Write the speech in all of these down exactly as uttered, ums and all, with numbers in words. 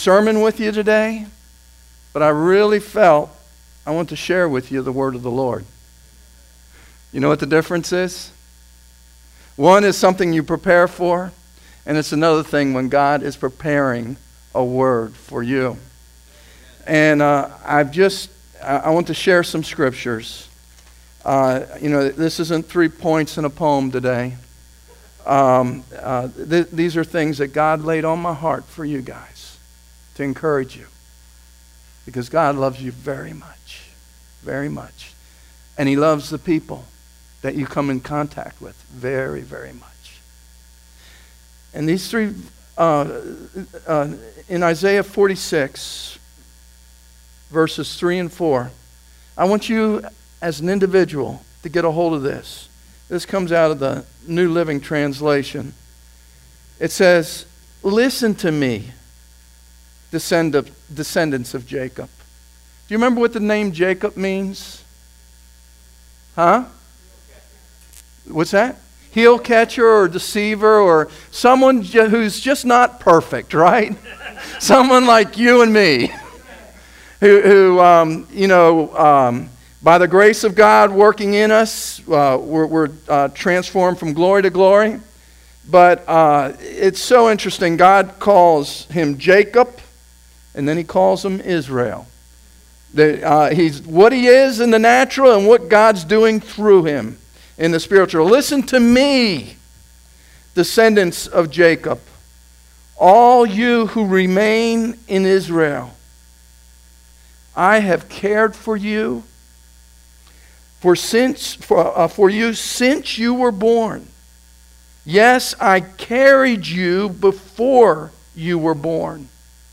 sermon with you today, but I really felt I want to share with you the word of the Lord. You know what the difference is? One is something you prepare for, and it's another thing when God is preparing a word for you. And uh, I've just, I, I want to share some scriptures. Uh, you know, this isn't three points in a poem today. Um, uh, th- these are things that God laid on my heart for you guys to encourage you. Because God loves you very much, very much. And He loves the people that you come in contact with very, very much. And these three, uh, uh, in Isaiah forty-six, verses three and four, I want you as an individual to get a hold of this. This comes out of the New Living Translation. It says, "Listen to me, descend of, descendants of Jacob." Do you remember what the name Jacob means? Huh? What's that? Heel catcher or deceiver or someone ju- who's just not perfect, right? Someone like you and me who, who um, you know, um, by the grace of God working in us, uh, we're, we're uh, transformed from glory to glory. But uh, it's so interesting. God calls him Jacob, and then He calls him Israel. The, uh, he's what he is in the natural and what God's doing through him in the spiritual. Listen to me, descendants of Jacob, all you who remain in Israel. I have cared for you, for since for, uh, for you since you were born. Yes, I carried you before you were born.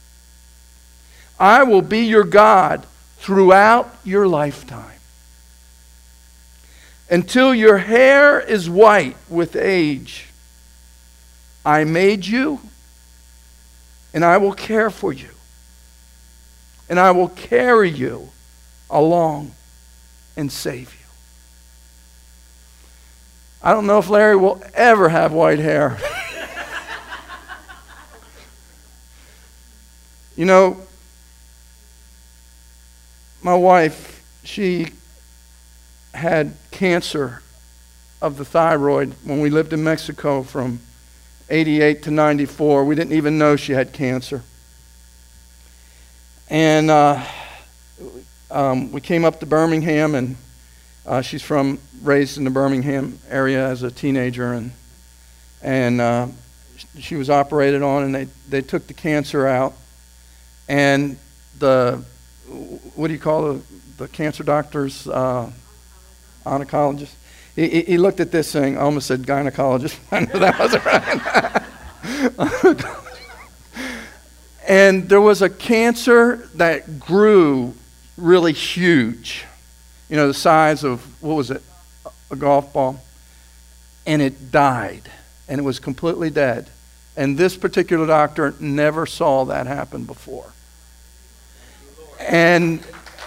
I will be your God throughout your lifetime, until your hair is white with age. I made you, and I will care for you, and I will carry you along and save you. I don't know if Larry will ever have white hair. You know, my wife, she had cancer of the thyroid when we lived in Mexico from eighty-eight to ninety-four. We didn't even know she had cancer. And uh, um, we came up to Birmingham, and uh, she's from, raised in the Birmingham area as a teenager, and and uh, she was operated on, and they, they took the cancer out. And the, what do you call the, the cancer doctors? Uh, oncologist. He, he looked at this thing, I almost said gynecologist. I know that wasn't right. And there was a cancer that grew really huge. You know, the size of, what was it, a golf ball. And it died. And it was completely dead. And this particular doctor never saw that happen before. And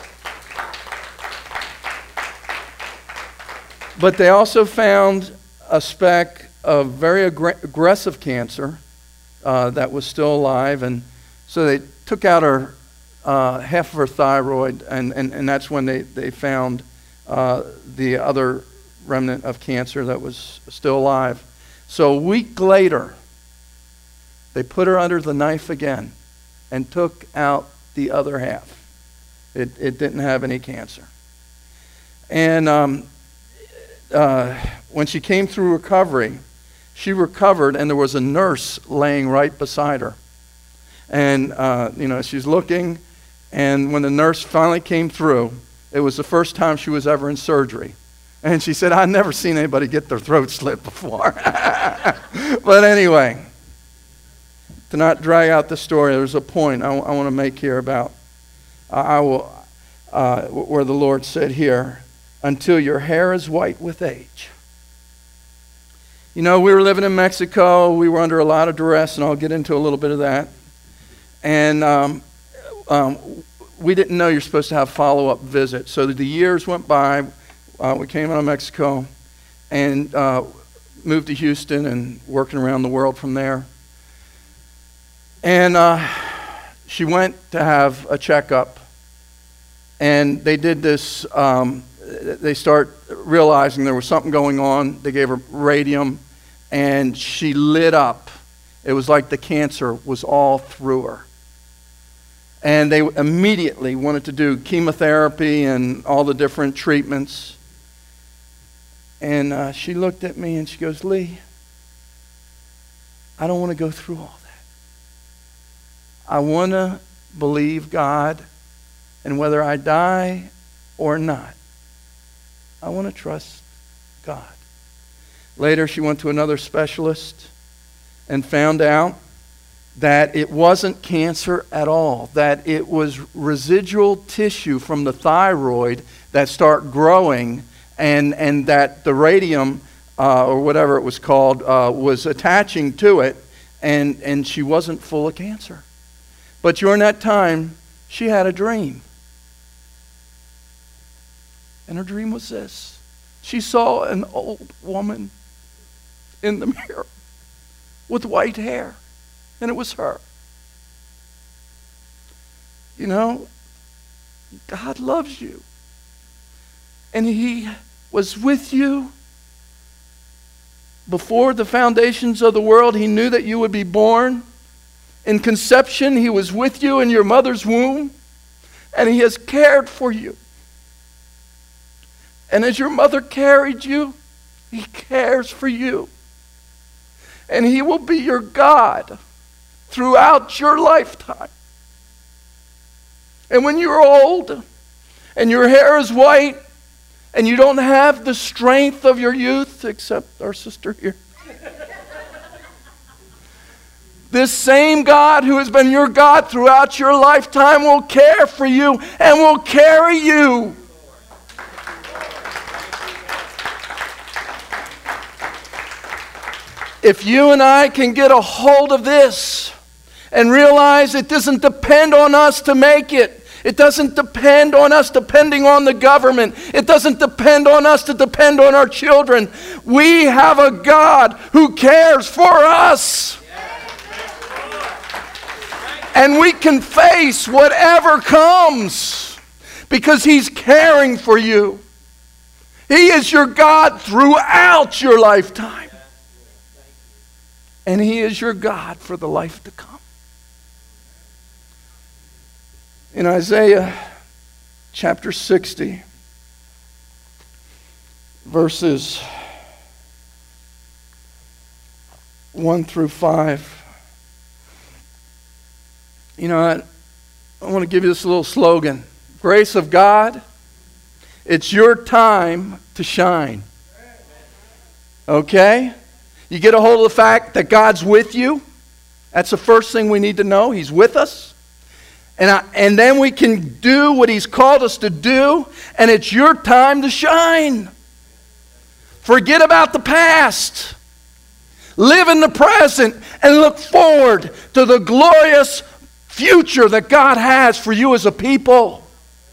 but they also found a speck of very aggr- aggressive cancer uh, that was still alive, and so they took out her uh, half of her thyroid, and, and, and that's when they they found uh, the other remnant of cancer that was still alive. So a week later, they put her under the knife again and took out the other half. It it didn't have any cancer. And um, uh, when she came through recovery, she recovered, and there was a nurse laying right beside her. And uh, you know, she's looking, and when the nurse finally came through, it was the first time she was ever in surgery. And she said, "I've never seen anybody get their throat slit before." But anyway, to not drag out the story, there's a point I, w- I want to make here about uh, I will, uh, where the Lord said here, "Until your hair is white with age." You know, we were living in Mexico. We were under a lot of duress, and I'll get into a little bit of that. And um, um, we didn't know you're supposed to have follow-up visits. So the years went by. Uh, we came out of Mexico and uh, moved to Houston and working around the world from there. And uh, she went to have a checkup, and they did this, um, they start realizing there was something going on. They gave her radium, and she lit up. It was like the cancer was all through her. And they immediately wanted to do chemotherapy and all the different treatments. And uh, she looked at me and she goes, Lee, I don't want to go through all that. I want to believe God, and whether I die or not, I want to trust God. Later, she went to another specialist and found out that it wasn't cancer at all, that it was residual tissue from the thyroid that start growing, and, and that the radium, uh, or whatever it was called, uh, was attaching to it, and, and she wasn't full of cancer. But during that time, she had a dream. And her dream was this. She saw an old woman in the mirror with white hair. And it was her. You know, God loves you. And He was with you before the foundations of the world. He knew that you would be born. In conception, He was with you in your mother's womb. And He has cared for you. And as your mother carried you, He cares for you. And He will be your God throughout your lifetime. And when you're old and your hair is white and you don't have the strength of your youth, except our sister here, this same God who has been your God throughout your lifetime will care for you and will carry you. If you and I can get a hold of this and realize it doesn't depend on us to make it. It doesn't depend on us depending on the government. It doesn't depend on us to depend on our children. We have a God who cares for us. And we can face whatever comes because He's caring for you. He is your God throughout your lifetime. And He is your God for the life to come. In Isaiah chapter sixty, verses one through five, you know, I, I want to give you this little slogan. Grace of God, it's your time to shine. Okay? You get a hold of the fact that God's with you. That's the first thing we need to know. He's with us. And, I, and then we can do what He's called us to do, and it's your time to shine. Forget about the past. Live in the present and look forward to the glorious future that God has for you as a people.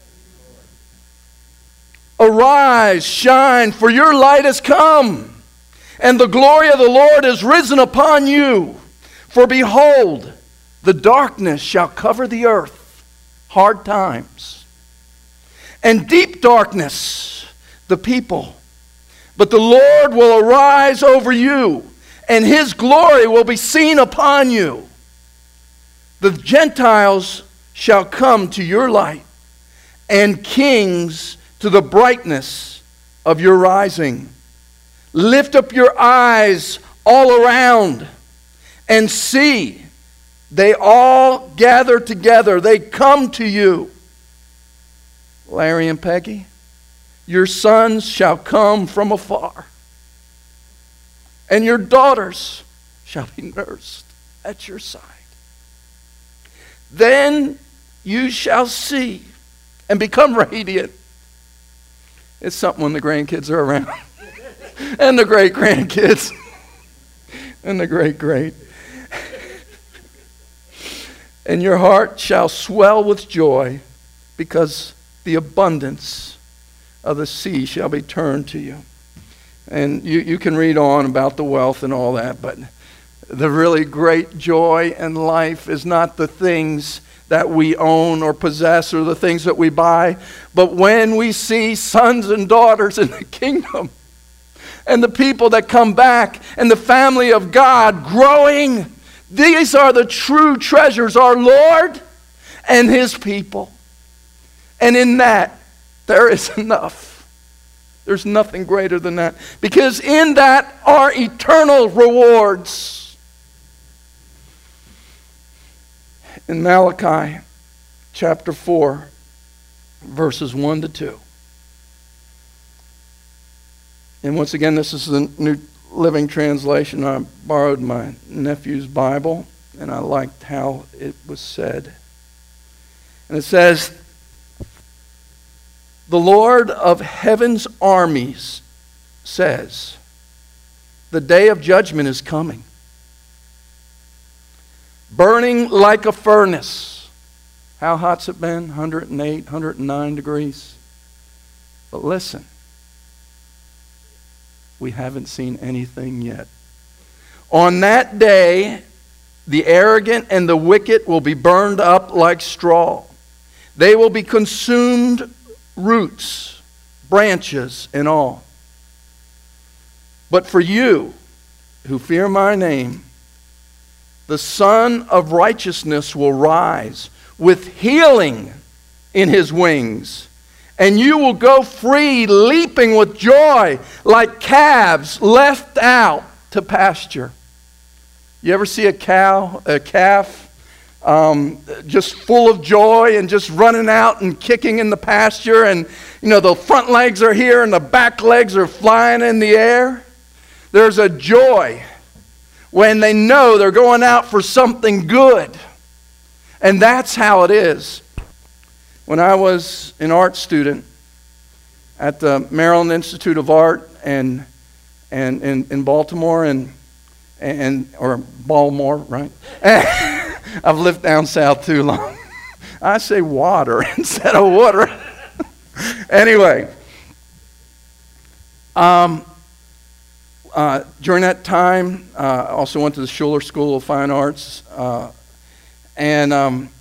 Arise, shine, for your light has come, and the glory of the Lord is risen upon you. For behold, the darkness shall cover the earth, hard times, and deep darkness, the people. But the Lord will arise over you, and His glory will be seen upon you. The Gentiles shall come to your light, and kings to the brightness of your rising. Lift up your eyes all around and see. They all gather together. They come to you. Larry and Peggy, your sons shall come from afar, and your daughters shall be nursed at your side. Then you shall see and become radiant. It's something when the grandkids are around. And the great-grandkids. And the great-great. And your heart shall swell with joy, because the abundance of the sea shall be turned to you. And you, you can read on about the wealth and all that, but the really great joy in life is not the things that we own or possess or the things that we buy. But when we see sons and daughters in the kingdom and the people that come back and the family of God growing, these are the true treasures, our Lord and his people. And in that, there is enough. There's nothing greater than that. Because in that are eternal rewards. In Malachi chapter four, verses one to two. And once again, this is the New Living Translation. I borrowed my nephew's Bible, and I liked how it was said. And it says, "The Lord of heaven's armies says, the day of judgment is coming, burning like a furnace." How hot's it been? one hundred eight, one hundred nine degrees. But listen, we haven't seen anything yet. "On that day, the arrogant and the wicked will be burned up like straw. They will be consumed, roots, branches, and all. But for you who fear my name, the Son of Righteousness will rise with healing in his wings, and you will go free, leaping with joy like calves left out to pasture." You ever see a cow, a calf, um, just full of joy and just running out and kicking in the pasture, and you know the front legs are here and the back legs are flying in the air? There's a joy when they know they're going out for something good. And that's how it is. When I was an art student at the Maryland Institute of Art and and in, in Baltimore and and or Baltimore, right? I've lived down south too long. I say water instead of water. Anyway, um, uh, during that time, uh, I also went to the Schuller School of Fine Arts. Uh, And um,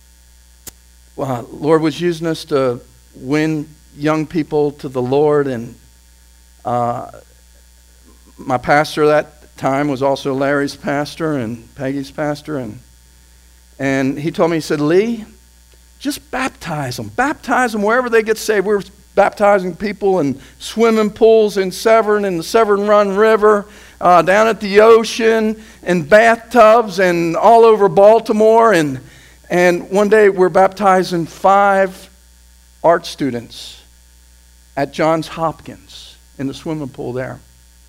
well, Lord was using us to win young people to the Lord. And uh, my pastor at that time was also Larry's pastor and Peggy's pastor. And and he told me, he said, "Lee, just baptize them. Baptize them wherever they get saved." We were baptizing people in swimming pools in Severn, in the Severn Run River, Uh, down at the ocean, in bathtubs, and all over Baltimore. And and one day we're baptizing five art students at Johns Hopkins in the swimming pool there.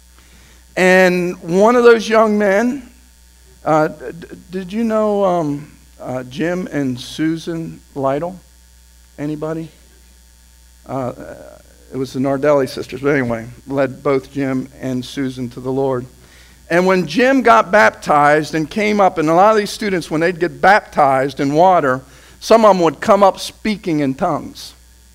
And one of those young men, uh, d- did you know um, uh, Jim and Susan Lytle? Anybody? Uh, It was the Nardelli sisters, but anyway, led both Jim and Susan to the Lord. And when Jim got baptized and came up, and a lot of these students, when they'd get baptized in water, some of them would come up speaking in tongues.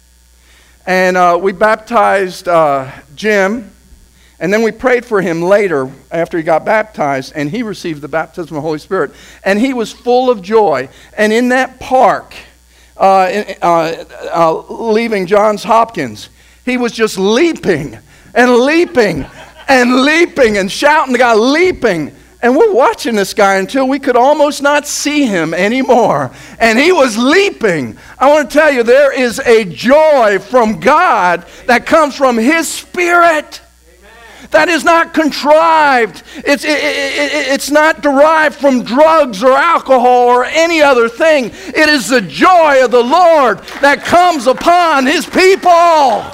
And uh, we baptized uh, Jim, and then we prayed for him later after he got baptized, and he received the baptism of the Holy Spirit. And he was full of joy. And in that park, uh, uh, uh, leaving Johns Hopkins, he was just leaping and leaping and leaping and shouting to God, leaping. And we're watching this guy until we could almost not see him anymore. And he was leaping. I want to tell you, there is a joy from God that comes from his Spirit. Amen. That is not contrived. It's, it, it, it, it's not derived from drugs or alcohol or any other thing. It is the joy of the Lord that comes upon his people.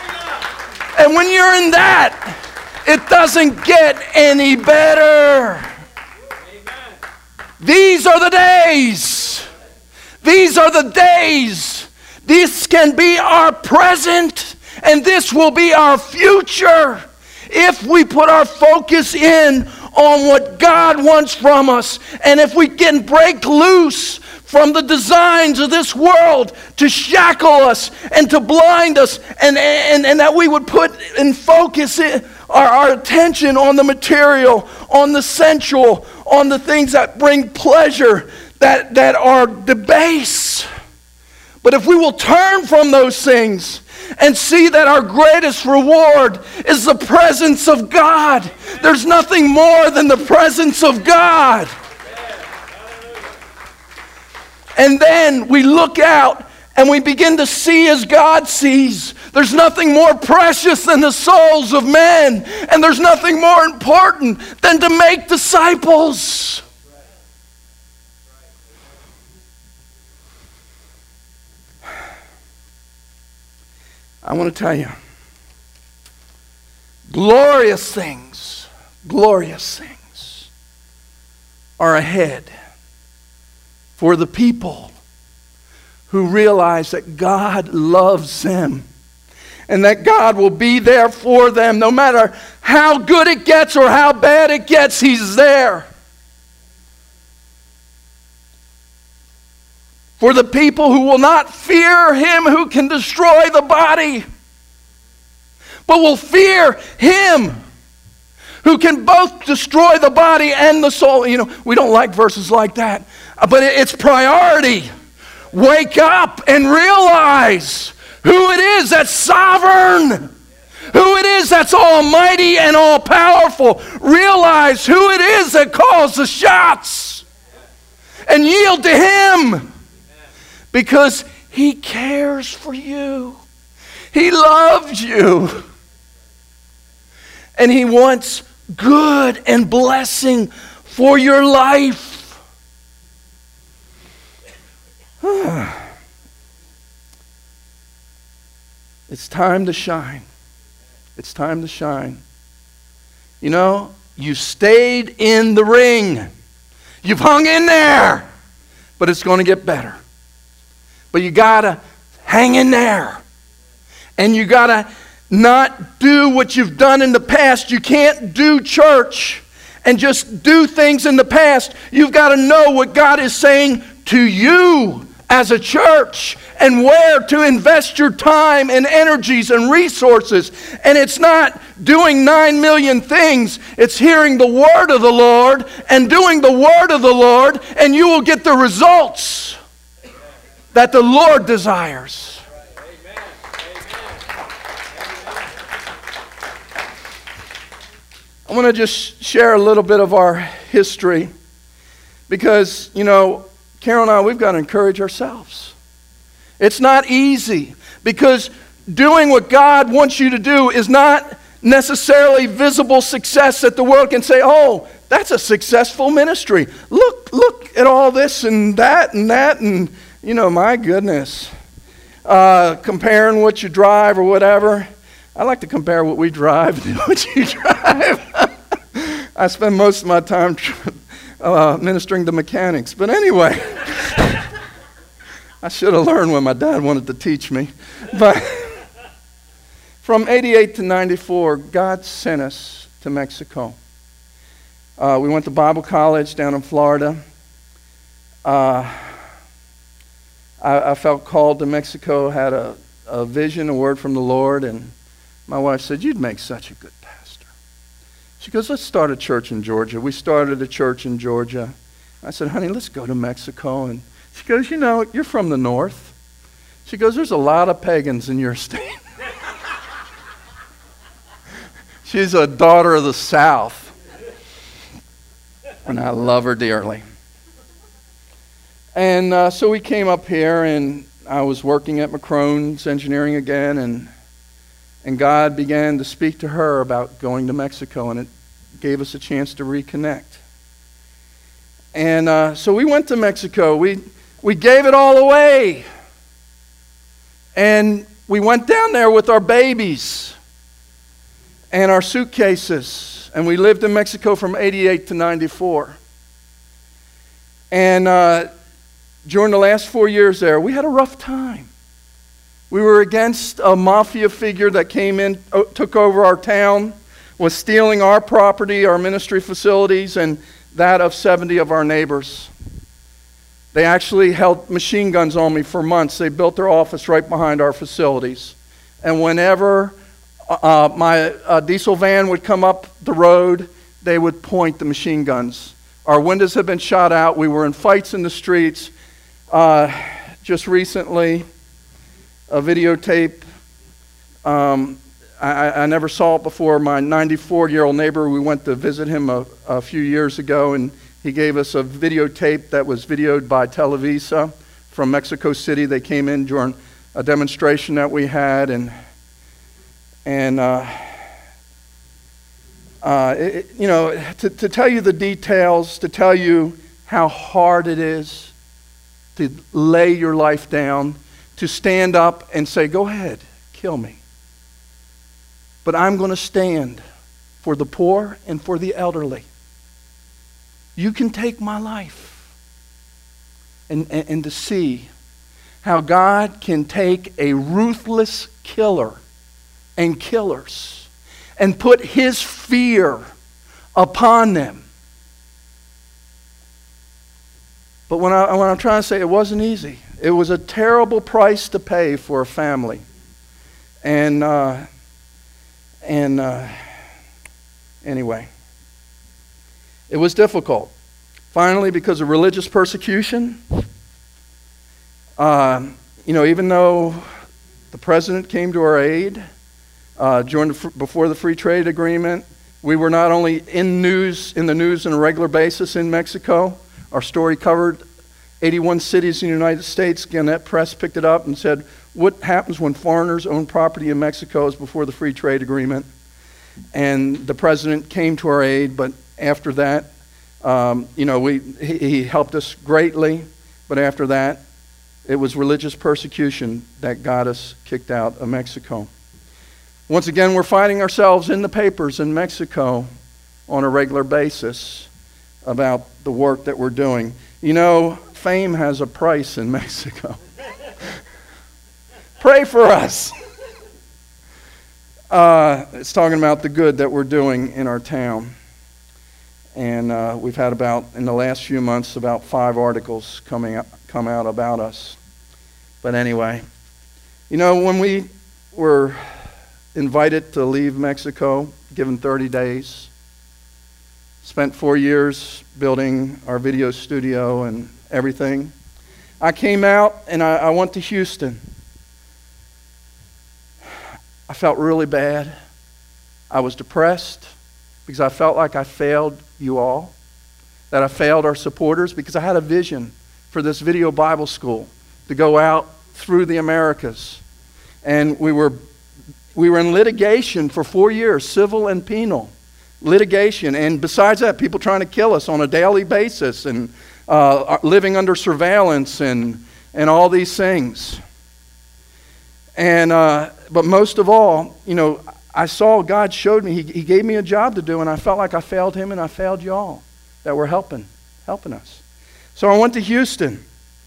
And when you're in that, it doesn't get any better. Amen. These are the days. These are the days. This can be our present, and this will be our future if we put our focus in on what God wants from us. And if we can break loose from the designs of this world to shackle us and to blind us, and, and, and that we would put and focus it, our, our attention on the material, on the sensual, on the things that bring pleasure, that, that are debased. But if we will turn from those things and see that our greatest reward is the presence of God. There's nothing more than the presence of God. And then we look out and we begin to see as God sees. There's nothing more precious than the souls of men. And there's nothing more important than to make disciples. I want to tell you, glorious things, glorious things are ahead for the people who realize that God loves them and that God will be there for them no matter how good it gets or how bad it gets, He's there. For the people who will not fear Him who can destroy the body, but will fear Him who can both destroy the body and the soul. You know, we don't like verses like that, but it's priority. Wake up and realize who it is that's sovereign, who it is that's almighty and all-powerful. Realize who it is that calls the shots and yield to Him. Because He cares for you. He loves you. And He wants good and blessing for your life. It's time to shine. It's time to shine. You know, you stayed in the ring. You've hung in there. But it's going to get better. But you got to hang in there. And you got to not do what you've done in the past. You can't do church and just do things in the past. You've got to know what God is saying to you as a church and where to invest your time and energies and resources. And it's not doing nine million things. It's hearing the word of the Lord and doing the word of the Lord, and you will get the results that the Lord desires. Amen. I want to just share a little bit of our history because, you know, Carol and I, we've got to encourage ourselves. It's not easy because doing what God wants you to do is not necessarily visible success that the world can say, oh, that's a successful ministry. Look, look at all this and that and that and you know, my goodness, uh, comparing what you drive or whatever. I like to compare what we drive to what you drive. I spend most of my time uh, ministering to mechanics. But anyway, I should have learned when my dad wanted to teach me. But from eighty-eight to ninety-four, God sent us to Mexico. Uh, we went to Bible college down in Florida. Uh, I, I felt called to Mexico, had a, a vision, a word from the Lord, and my wife said, you'd make such a good pastor. She goes, let's start a church in Georgia. We started a church in Georgia. I said, honey, let's go to Mexico. And she goes, you know, you're from the north. She goes, there's a lot of pagans in your state. She's a daughter of the South. And I love her dearly. And uh, so we came up here, and I was working at McCrone's Engineering again, and and God began to speak to her about going to Mexico, and it gave us a chance to reconnect. And uh, so we went to Mexico. We we gave it all away, and we went down there with our babies and our suitcases, and we lived in Mexico from eighty-eight to ninety-four. And uh, during the last four years there, we had a rough time. We were against a mafia figure that came in, took over our town, was stealing our property, our ministry facilities, and that of seventy of our neighbors. They actually held machine guns on me for months. They built their office right behind our facilities. And whenever uh, my uh, diesel van would come up the road, they would point the machine guns Our windows have been shot out. We were in fights in the streets. Uh, just recently, a videotape, um, I, I never saw it before. My ninety-four-year-old neighbor, we went to visit him a, a few years ago, and he gave us a videotape that was videoed by Televisa from Mexico City. They came in during a demonstration that we had, and and uh, uh, it, you know, to, to tell you the details, to tell you how hard it is to lay your life down, to stand up and say, "Go ahead, kill me. But I'm going to stand for the poor and for the elderly. You can take my life." And, and, and to see how God can take a ruthless killer and killers and put his fear upon them. But when, I, when I'm trying to say, it wasn't easy. It was a terrible price to pay for a family. And, uh, and uh, anyway, it was difficult. Finally, because of religious persecution, uh, you know, even though the president came to our aid uh, during the, before the free trade agreement, we were not only in news in the news on a regular basis in Mexico. Our story covered eighty-one cities in the United States. Gannett Press picked it up and said, "What happens when foreigners own property in Mexico?" Is before the free trade agreement, and the president came to our aid. But after that, Um, you know, we he, he helped us greatly, but after that, it was religious persecution that got us kicked out of Mexico. Once again, we're finding ourselves in the papers in Mexico on a regular basis about the work that we're doing. You know, fame has a price in Mexico. Pray for us. Uh, it's talking about the good that we're doing in our town. And uh, we've had about, in the last few months, about five articles coming up, come out about us. But anyway, you know, when we were invited to leave Mexico, given thirty days, spent four years building our video studio and everything, I came out and I, I went to Houston. I felt really bad. I was depressed because I felt like I failed you all, that I failed our supporters, because I had a vision for this video Bible school to go out through the Americas. And we were we were in litigation for four years, civil and penal litigation. And besides that, people trying to kill us on a daily basis, and uh, living under surveillance and, and all these things. And uh, but most of all, you know, I saw God showed me, he, he gave me a job to do, and I felt like I failed him and I failed y'all that were helping, helping us. So I went to Houston.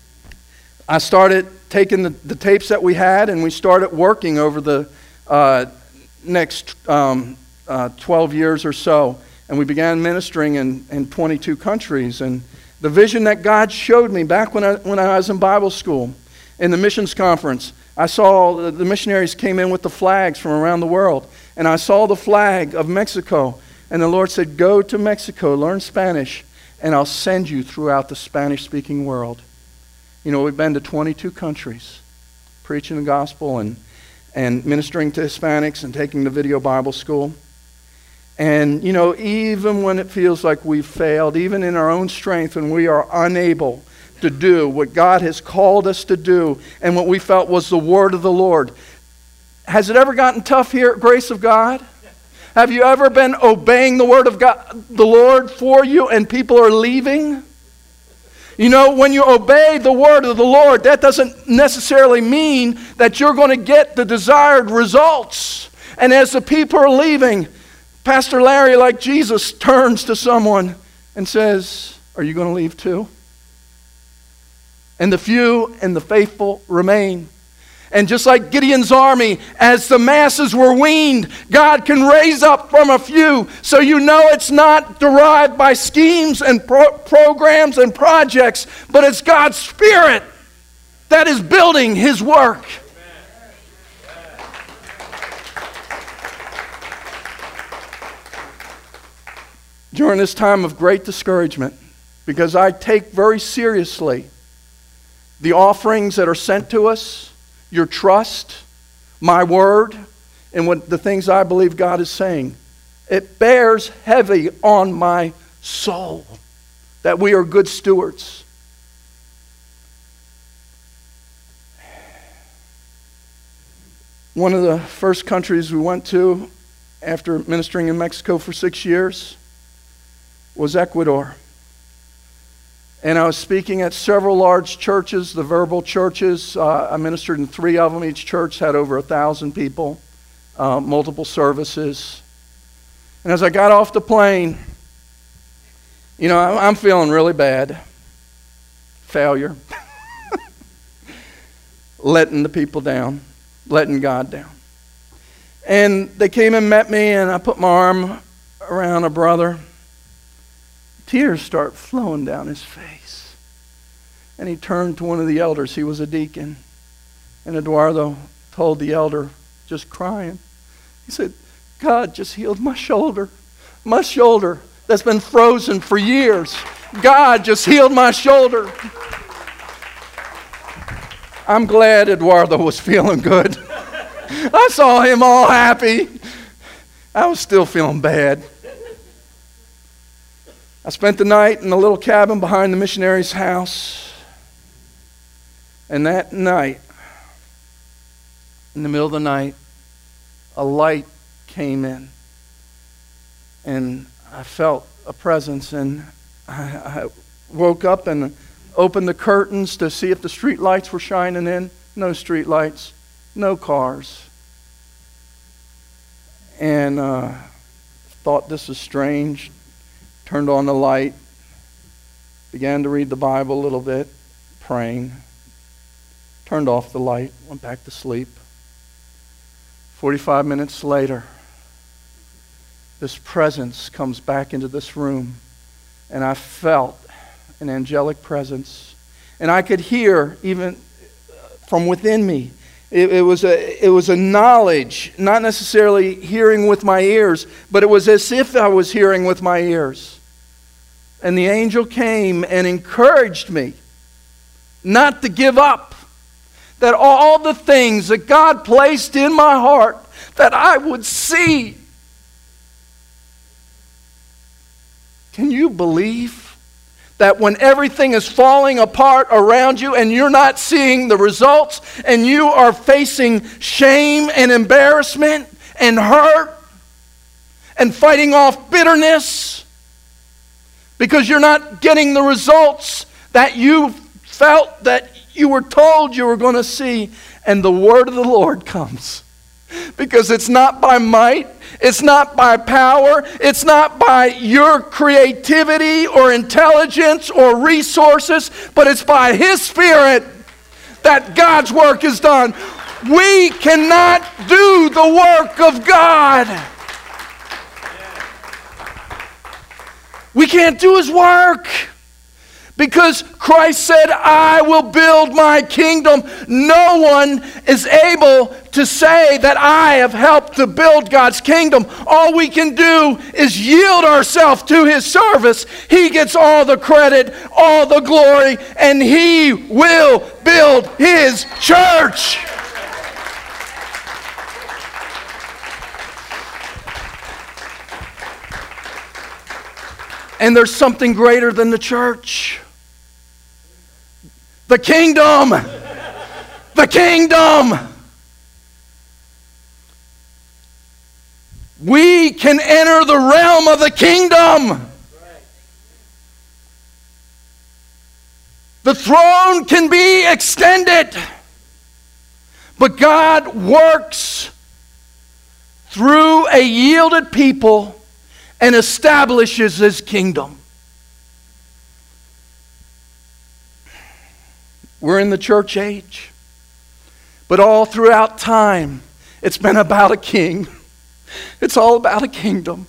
I started taking the, the tapes that we had, and we started working over the uh, next um, uh, twelve years or so. And we began ministering in, in twenty-two countries. And the vision that God showed me back when I, when I was in Bible school, in the missions conference, I saw the missionaries came in with the flags from around the world. And I saw the flag of Mexico. And the Lord said, "Go to Mexico, learn Spanish, and I'll send you throughout the Spanish-speaking world." You know, we've been to twenty-two countries, preaching the gospel and, and ministering to Hispanics and taking the video Bible school. And, you know, even when it feels like we've failed, even in our own strength, when we are unable to do what God has called us to do and what we felt was the word of the Lord. Has it ever gotten tough here at Grace of God? Have you ever been obeying the word of God, the Lord for you, and people are leaving? You know, when you obey the word of the Lord, that doesn't necessarily mean that you're going to get the desired results. And as the people are leaving, Pastor Larry, like Jesus, turns to someone and says, "Are you going to leave too?" And the few and the faithful remain. And just like Gideon's army, as the masses were weaned, God can raise up from a few. So you know it's not derived by schemes and pro- programs and projects, but it's God's Spirit that is building His work. During this time of great discouragement, because I take very seriously the offerings that are sent to us, your trust, my word, and what the things I believe God is saying. It bears heavy on my soul that we are good stewards. One of the first countries we went to after ministering in Mexico for six years was Ecuador. And I was speaking at several large churches, the verbal churches. Uh, I ministered in three of them. Each church had over a thousand people, uh, multiple services. And as I got off the plane, you know, I'm feeling really bad. Failure. Letting the people down. Letting God down. And they came and met me, and I put my arm around a brother. Tears start flowing down his face. And he turned to one of the elders. He was a deacon. And Eduardo told the elder, just crying, he said, God just healed my shoulder. My shoulder that's been frozen for years. God just healed my shoulder. I'm glad Eduardo was feeling good. I saw him all happy. I was still feeling bad. I spent the night in a little cabin behind the missionary's house. And that night, in the middle of the night, a light came in. And I felt a presence, and I, I woke up and opened the curtains to see if the street lights were shining in. No street lights, no cars. And uh, thought this was strange. Turned on the light. Began to read the Bible a little bit, praying. Turned off the light, went back to sleep. Forty-five minutes later, this presence comes back into this room, and I felt an angelic presence. And I could hear, even from within me, it, it was a it was a knowledge, not necessarily hearing with my ears, but it was as if I was hearing with my ears. And the angel came and encouraged me not to give up, that all the things that God placed in my heart, that I would see. Can you believe that when everything is falling apart around you and you're not seeing the results and you are facing shame and embarrassment and hurt and fighting off bitterness because you're not getting the results that you felt that you were told you were going to see, and the word of the Lord comes? Because it's not by might, it's not by power, it's not by your creativity or intelligence or resources, but it's by His Spirit that God's work is done. We cannot do the work of God. We can't do His work. Because Christ said, I will build my kingdom. No one is able to say that I have helped to build God's kingdom. All we can do is yield ourselves to His service. He gets all the credit, all the glory, and He will build His church. And there's something greater than the church. The kingdom. The kingdom. We can enter the realm of the kingdom. The throne can be extended. But God works through a yielded people and establishes His kingdom. We're in the church age. But all throughout time, it's been about a king. It's all about a kingdom.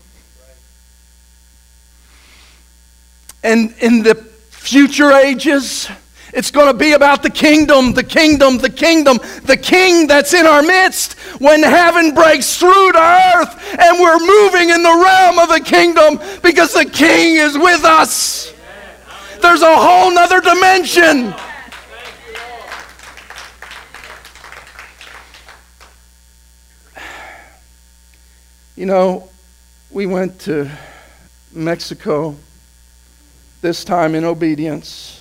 And in the future ages, it's going to be about the kingdom, the kingdom, the kingdom, the king that's in our midst. When heaven breaks through to earth and we're moving in the realm of the kingdom because the king is with us. There's a whole nother dimension. You know, we went to Mexico, this time in obedience.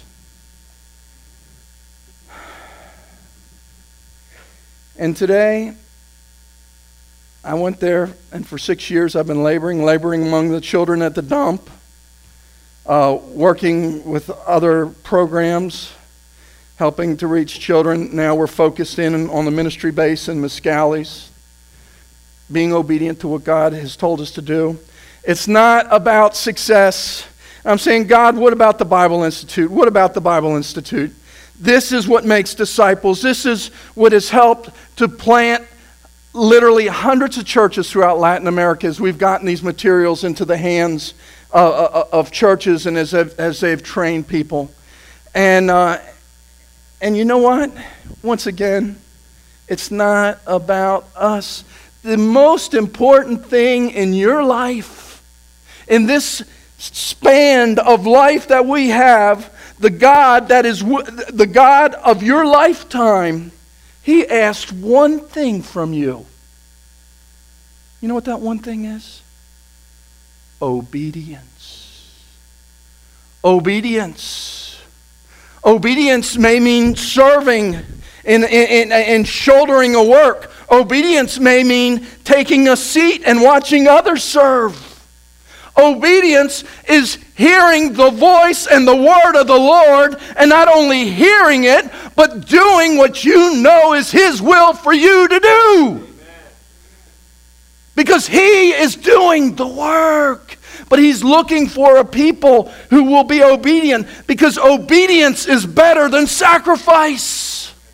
And today, I went there, and for six years I've been laboring, laboring among the children at the dump, uh, working with other programs, helping to reach children. Now we're focused in on the ministry base in Mescales, being obedient to what God has told us to do. It's not about success. I'm saying, God, what about the Bible Institute? What about the Bible Institute? This is what makes disciples. This is what has helped to plant literally hundreds of churches throughout Latin America as we've gotten these materials into the hands uh, of churches and as they've, as they've trained people. And, uh, and you know what? Once again, it's not about us. The most important thing in your life, in this span of life that we have, the God that is the God of your lifetime, He asked one thing from you. You know what that one thing is? Obedience. Obedience. Obedience may mean serving and, and, and shouldering a work. Obedience may mean taking a seat and watching others serve. Obedience is hearing the voice and the word of the Lord, and not only hearing it, but doing what you know is His will for you to do. Amen. Because He is doing the work, but He's looking for a people who will be obedient, because obedience is better than sacrifice.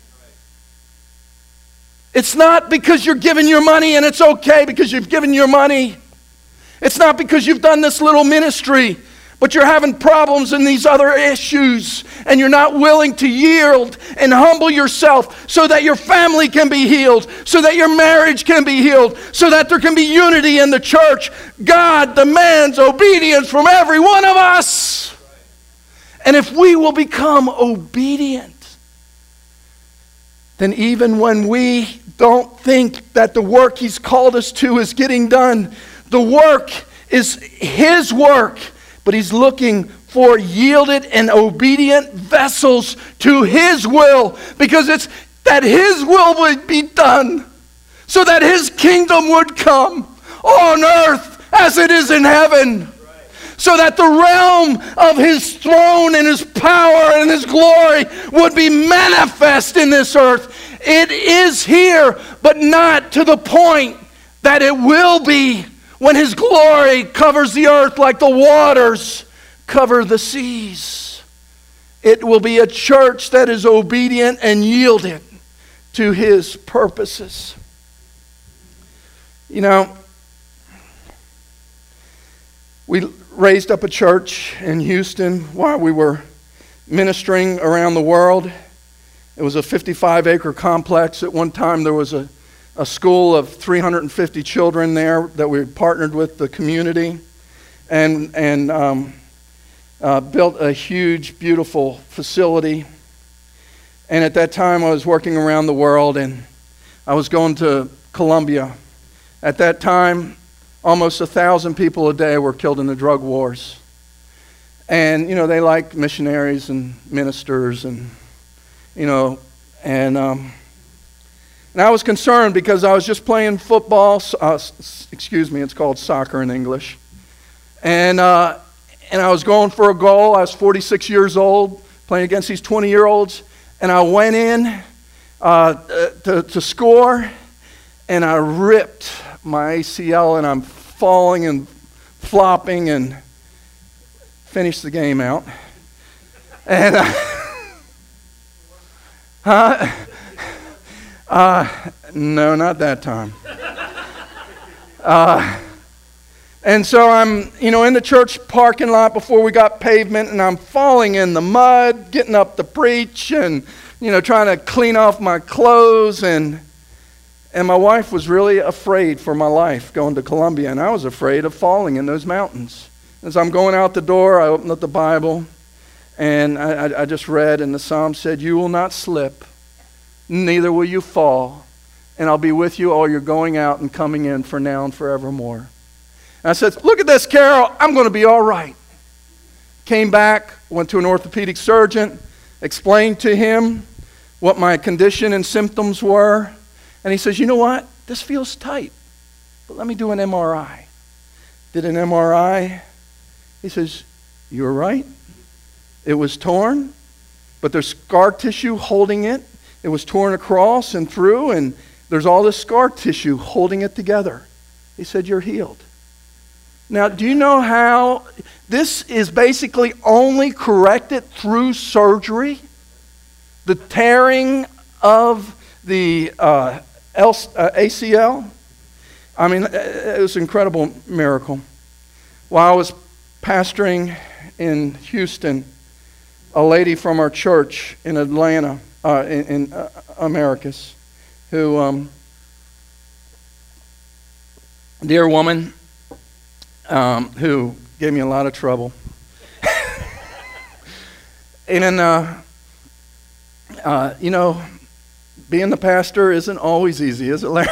It's not because you're giving your money and it's okay because you've given your money. It's not because you've done this little ministry, but you're having problems in these other issues and you're not willing to yield and humble yourself so that your family can be healed, so that your marriage can be healed, so that there can be unity in the church. God demands obedience from every one of us. And if we will become obedient, then even when we don't think that the work He's called us to is getting done, the work is His work, but He's looking for yielded and obedient vessels to His will, because it's that His will would be done so that His kingdom would come on earth as it is in heaven. So that the realm of His throne and His power and His glory would be manifest in this earth. It is here, but not to the point that it will be when His glory covers the earth like the waters cover the seas. It will be a church that is obedient and yielded to His purposes. You know, we raised up a church in Houston while we were ministering around the world. It was a fifty-five acre complex. At one time there was a, a school of three hundred fifty children there that we partnered with the community and, and um, uh, built a huge, beautiful facility. And at that time I was working around the world and I was going to Colombia. At that time, almost a thousand people a day were killed in the drug wars. And, you know, they like missionaries and ministers and, you know, and um, and I was concerned because I was just playing football. Uh, excuse me, it's called soccer in English. And, uh, and I was going for a goal. I was forty-six years old, playing against these twenty-year-olds. And I went in uh, to, to score, and I ripped my A C L, and I'm falling and flopping and finished the game out. And uh, huh? Uh, no, not that time. Uh, and so I'm, you know, in the church parking lot before we got pavement, and I'm falling in the mud, getting up to preach, and, you know, trying to clean off my clothes, and And my wife was really afraid for my life going to Colombia, and I was afraid of falling in those mountains. As I'm going out the door, I opened up the Bible, And I, I, I just read, and the Psalm said, you will not slip, neither will you fall, and I'll be with you all you're going out and coming in for now and forevermore. And I said, look at this, Carol, I'm going to be all right. Came back, went to an orthopedic surgeon, explained to him what my condition and symptoms were, and he says, you know what, this feels tight, but let me do an M R I. Did an M R I. He says, you were right. It was torn, but there's scar tissue holding it. It was torn across and through, and there's all this scar tissue holding it together. He said, you're healed. Now, do you know how this is basically only corrected through surgery? The tearing of the uh, A C L? I mean, it was an incredible miracle. While I was pastoring in Houston, a lady from our church in Atlanta, uh, in, in uh, Americus, who, um, dear woman, um, who gave me a lot of trouble. and, uh, uh, you know, being the pastor isn't always easy, is it, Larry?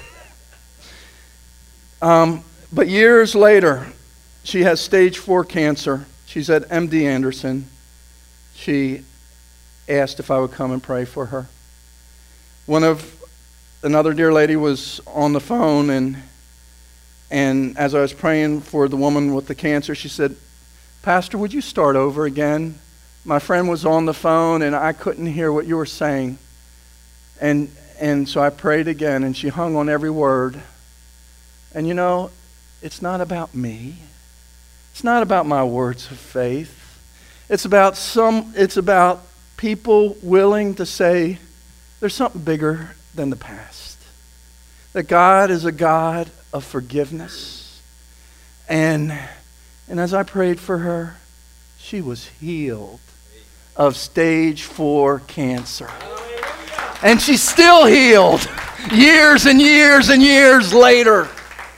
um, but years later, she has stage four cancer. She's at M D Anderson. She asked if I would come and pray for her. One of another dear lady was on the phone, and and as I was praying for the woman with the cancer, she said, Pastor, would you start over again? My friend was on the phone, and I couldn't hear what you were saying. And and so I prayed again, and she hung on every word. And you know, it's not about me. It's not about my words of faith. It's about some. It's about people willing to say, there's something bigger than the past. That God is a God of forgiveness. And and as I prayed for her, she was healed of stage four cancer. And she's still healed years and years and years later.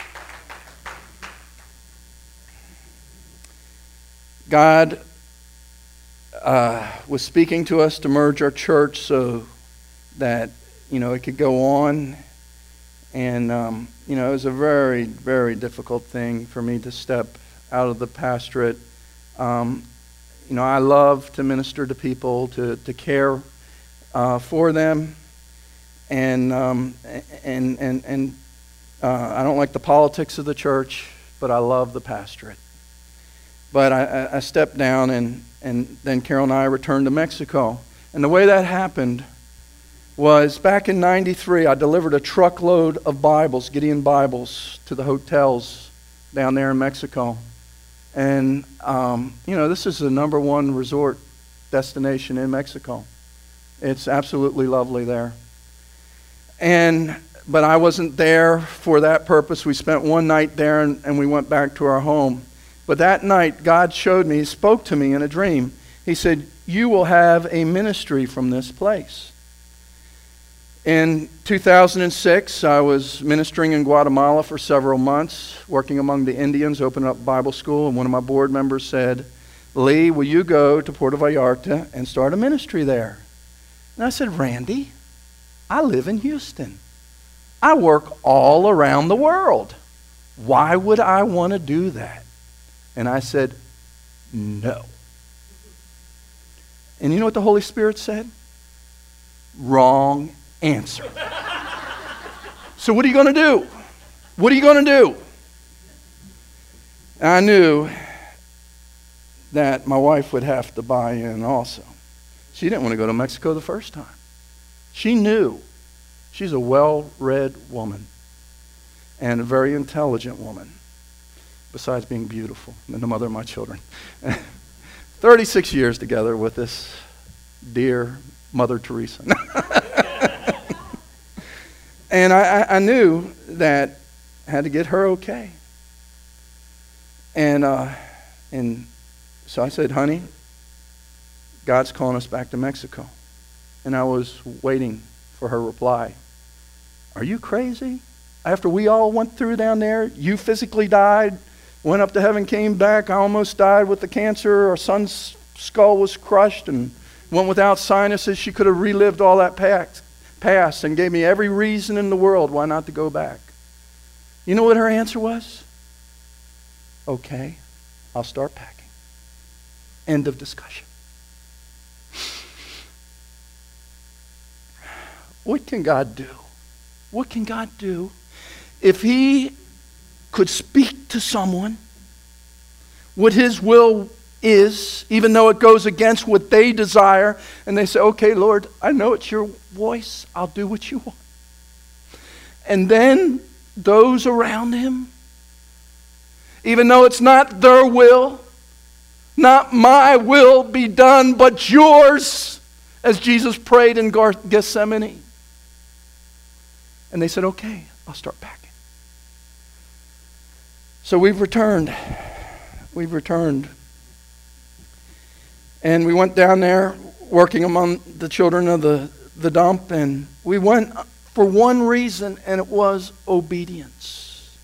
God uh, was speaking to us to merge our church so that, you know, it could go on. And, um, you know, it was a very, very difficult thing for me to step out of the pastorate. Um, you know, I love to minister to people, to, to care uh, for them. And, um, and, and, and uh, I don't like the politics of the church, but I love the pastorate. But I, I stepped down, and, and then Carol and I returned to Mexico. And the way that happened was back in ninety-three, I delivered a truckload of Bibles, Gideon Bibles, to the hotels down there in Mexico. And, um, you know, this is the number one resort destination in Mexico. It's absolutely lovely there. And but I wasn't there for that purpose. We spent one night there, and, and we went back to our home. But that night, God showed me, He spoke to me in a dream. He said, you will have a ministry from this place. In two thousand six, I was ministering in Guatemala for several months, working among the Indians, opening up Bible school, and one of my board members said, Lee, will you go to Puerto Vallarta and start a ministry there? And I said, Randy, I live in Houston. I work all around the world. Why would I want to do that? And I said, no. And you know what the Holy Spirit said? Wrong answer. So what are you going to do? What are you going to do? And I knew that my wife would have to buy in also. She didn't want to go to Mexico the first time. She knew. She's a well-read woman and a very intelligent woman, besides being beautiful and the mother of my children. thirty-six years together with this dear Mother Teresa. And I, I knew that I had to get her okay. And, uh, and so I said, honey, God's calling us back to Mexico. And I was waiting for her reply. Are you crazy? After we all went through down there, you physically died, went up to heaven, came back, I almost died with the cancer, our son's skull was crushed and went without sinuses. She could have relived all that past and gave me every reason in the world why not to go back. You know what her answer was? Okay, I'll start packing. End of discussion. What can God do? What can God do? If He could speak to someone what His will is, even though it goes against what they desire, and they say, okay, Lord, I know it's your voice. I'll do what you want. And then those around Him, even though it's not their will, not my will be done, but yours, as Jesus prayed in Gethsemane. And they said, okay, I'll start packing. So we've returned. We've returned. And we went down there working among the children of the, the dump, and we went for one reason, and it was obedience.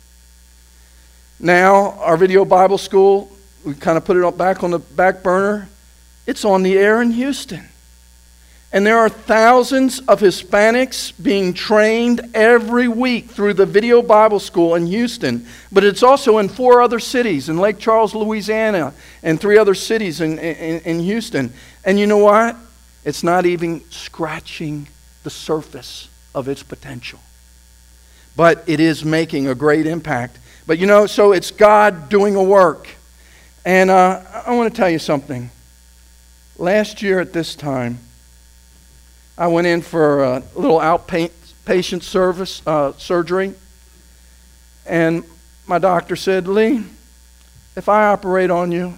Now, our video Bible school, we kind of put it back on the back burner. It's on the air in Houston. And there are thousands of Hispanics being trained every week through the Video Bible School in Houston. But it's also in four other cities, in Lake Charles, Louisiana, and three other cities in, in, in Houston. And you know what? It's not even scratching the surface of its potential. But it is making a great impact. But you know, so it's God doing a work. And uh, I want to tell you something. Last year at this time, I went in for a little outpatient service uh, surgery, and my doctor said, Lee, if I operate on you,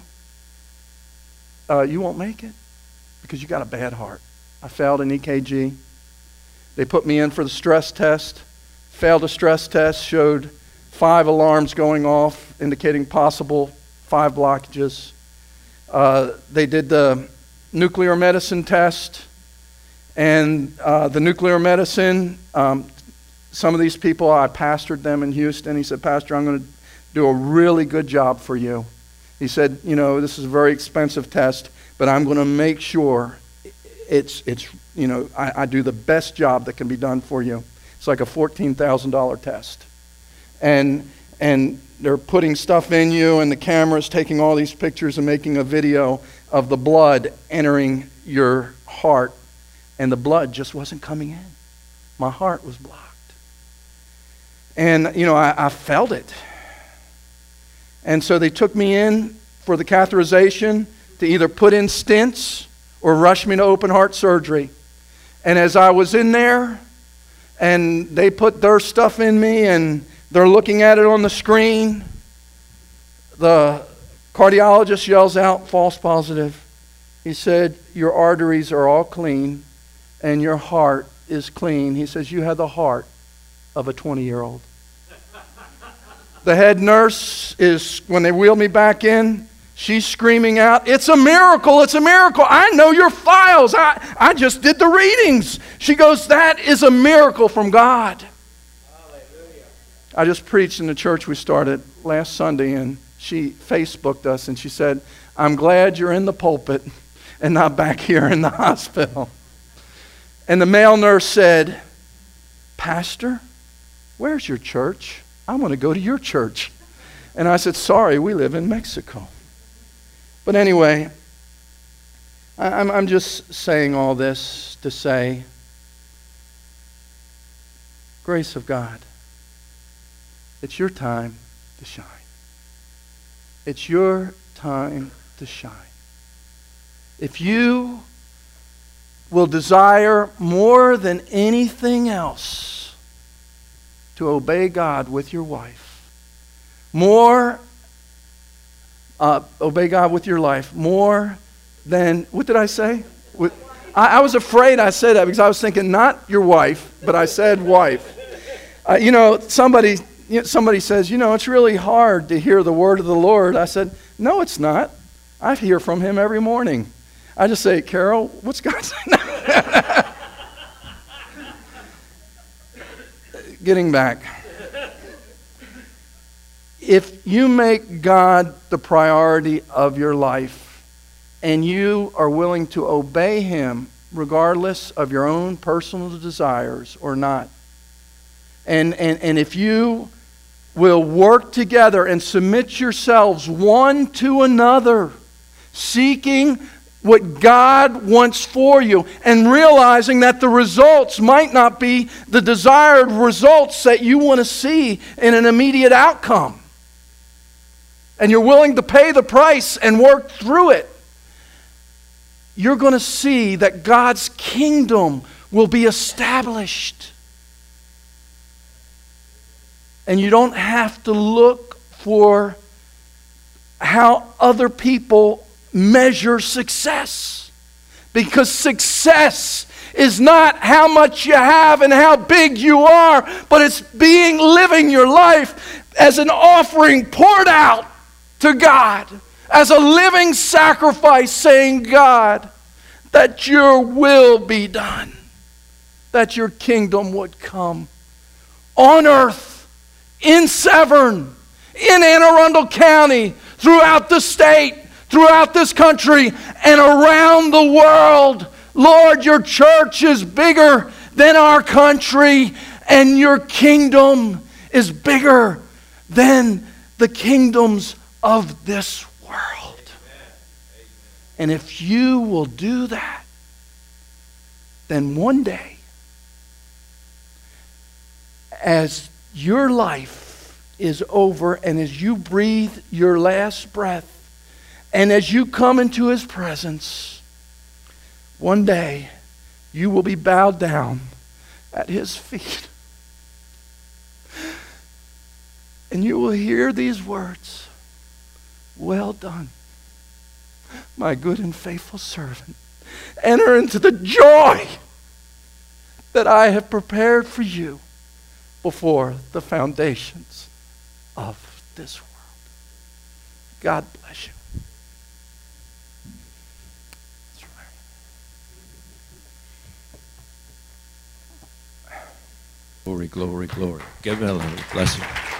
uh, you won't make it because you got a bad heart. I failed an E K G. They put me in for the stress test. Failed a stress test, showed five alarms going off, indicating possible five blockages. Uh, they did the nuclear medicine test. And uh, the nuclear medicine, um, some of these people, I pastored them in Houston. He said, Pastor, I'm going to do a really good job for you. He said, you know, this is a very expensive test, but I'm going to make sure it's, it's you know, I, I do the best job that can be done for you. It's like a fourteen thousand dollars test. And, and they're putting stuff in you, and the camera's taking all these pictures and making a video of the blood entering your heart. And the blood just wasn't coming in. My heart was blocked. And, you know, I, I felt it. And so they took me in for the catheterization to either put in stents or rush me to open heart surgery. And as I was in there, and they put their stuff in me, and they're looking at it on the screen, the cardiologist yells out, false positive. He said, your arteries are all clean. And your heart is clean. He says, you have the heart of a twenty-year-old. The head nurse is, when they wheel me back in, she's screaming out, it's a miracle, it's a miracle. I know your files. I, I just did the readings. She goes, that is a miracle from God. Hallelujah. I just preached in the church we started last Sunday, and she Facebooked us, and she said, I'm glad you're in the pulpit and not back here in the hospital. And the male nurse said, Pastor, where's your church? I want to go to your church. And I said, sorry, we live in Mexico. But anyway, I'm, I'm just saying all this to say, grace of God, it's your time to shine. It's your time to shine. If you will desire more than anything else to obey God with your wife, more, uh, obey God with your life, more than, what did I say? With, I, I was afraid I said that because I was thinking not your wife, but I said wife. Uh, you know, somebody, you know, somebody says, you know, it's really hard to hear the word of the Lord. I said, no, it's not. I hear from Him every morning. I just say, Carol, what's God saying? Getting back. If you make God the priority of your life, and you are willing to obey Him regardless of your own personal desires or not. And, and, and if you will work together and submit yourselves one to another, seeking what God wants for you, and realizing that the results might not be the desired results that you want to see in an immediate outcome. And you're willing to pay the price and work through it. You're going to see that God's kingdom will be established. And you don't have to look for how other people measure success. Because success is not how much you have and how big you are, but it's being, living your life as an offering poured out to God, as a living sacrifice, saying, God, that your will be done, that your kingdom would come on earth, in Severn, in Anne Arundel County, throughout the state, throughout this country, and around the world. Lord, your church is bigger than our country, and your kingdom is bigger than the kingdoms of this world. And if you will do that, then one day, as your life is over and as you breathe your last breath and as you come into His presence, one day you will be bowed down at His feet. And you will hear these words, well done, my good and faithful servant. Enter into the joy that I have prepared for you before the foundations of this world. God bless you. Glory, glory, glory. Give him a blessing.